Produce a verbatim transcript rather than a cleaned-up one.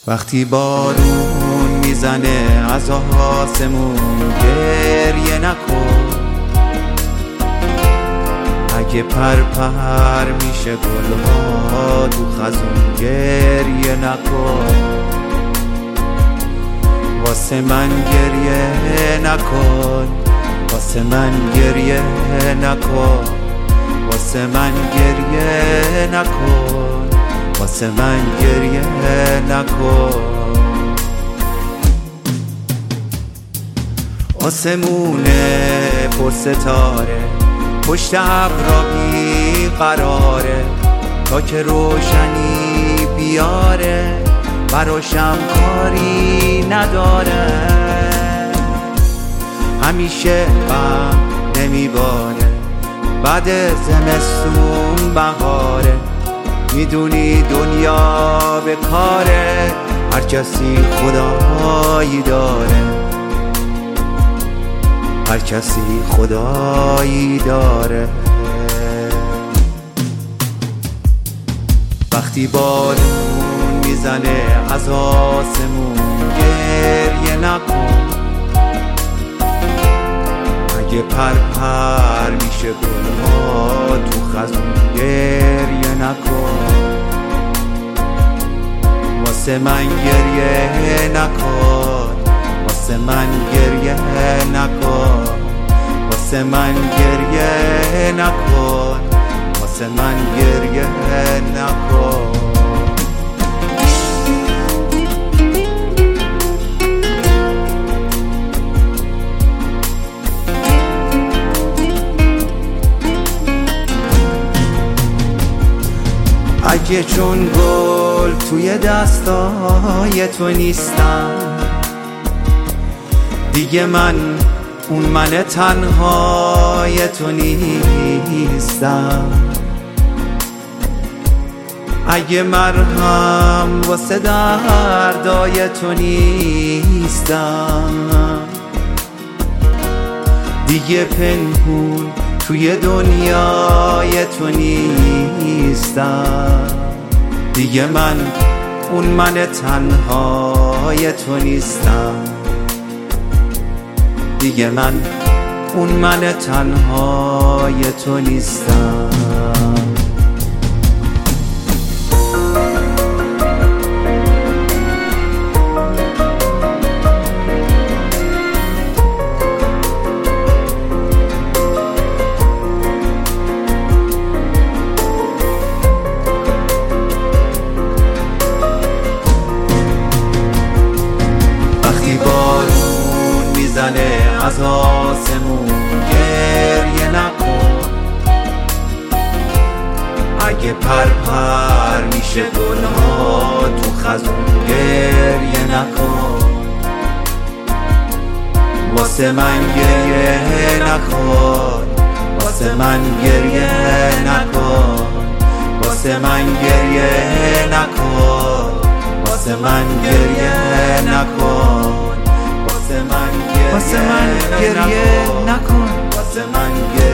وقتی بارون میزنه از آسمون گریه نکن، اگه پر پر میشه گلها تو خزون گریه نکن. واسه من گریه نکن، واسه من گریه نکن، واسه من گریه نکن، واسه من گریه نکن. آسمونه پر ستاره، پشت ابرا بی قراره، تا که روشنی بیاره براشم کاری نداره. همیشه غم نمیباره، بعد زمستون بهاره. میدونی دنیا به کاره، هر کسی خدایی داره، هر کسی خدایی داره. وقتی بارون میزنه از آسمون گریه نکن، اگه پر پر میشه گلها تو خزون گریه نکن. واسه من گریه نکن، واسه من گریه نکن، واسه من گریه نکن، واسه من گریه نکن. اگه چون گل توی دستای تو نیستم، دیگه من اون من تنهای تو نیستم. اگه مرهم واسه دردای تو نیستم، دیگه پنهون توی دنیای تو نیستم. دیگه من اون من تنهای تو نیستم، دیگه من اون من تنهای تو نیستم. میزنه از آسمون گریه نکن، اگه پر پر میشه گلها تو خزون گریه نکن. واسه من گریه نکن، واسه من گریه نکن، واسه من گریه نکن، واسه من گریه نکن، واسه من گریه نکن، واسه من گریه